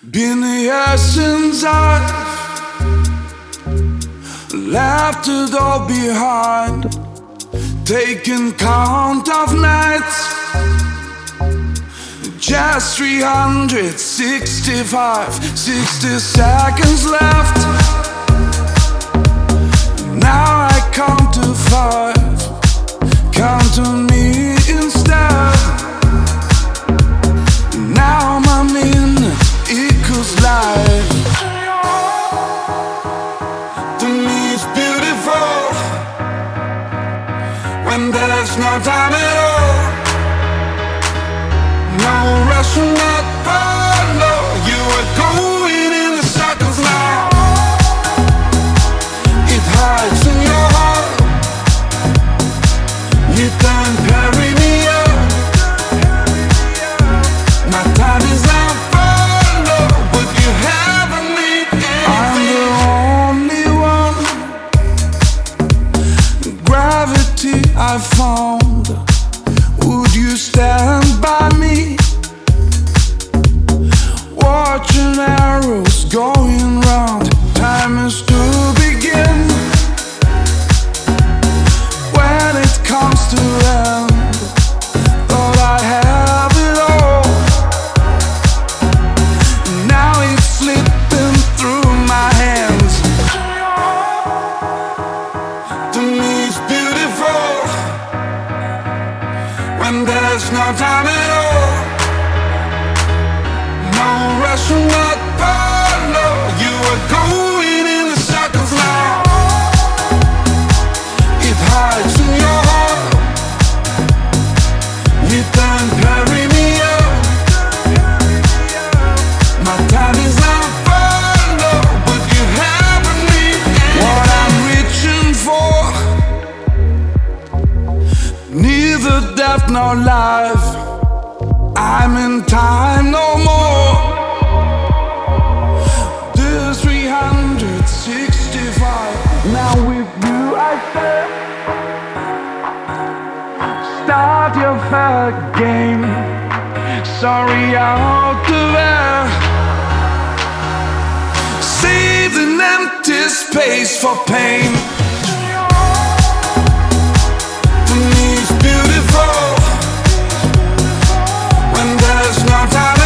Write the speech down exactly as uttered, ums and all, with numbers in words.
Been here since I've left it all behind, taking count of nights. Just three hundred sixty-five, sixty seconds left. Now I count to five, count on me instead. Now my minute equals life. To me it's beautiful when there's no time at all. No rush from that part, no. You are going in the circles now. It hides in your heart. You don't carry me up. My time is not far, no, but you haven't made anything. I'm the only one. Gravity I found. Would you stand by me? Watching arrows going round. Time is to begin. When it comes to end, thought I have it all. Now it's slipping through my hands. To me it's beautiful when there's no time at all. No rush from that part, no. You are going in the circles now. It hides in your heart. You don't carry me up. My time is not far, no, but you haven't me. What I'm reaching for, neither death nor life. I'm in time no more. This three hundred sixty-five. Now with you I say, start your fair game. Sorry out there. Save an empty space for pain. To me it's beautiful when there's no time.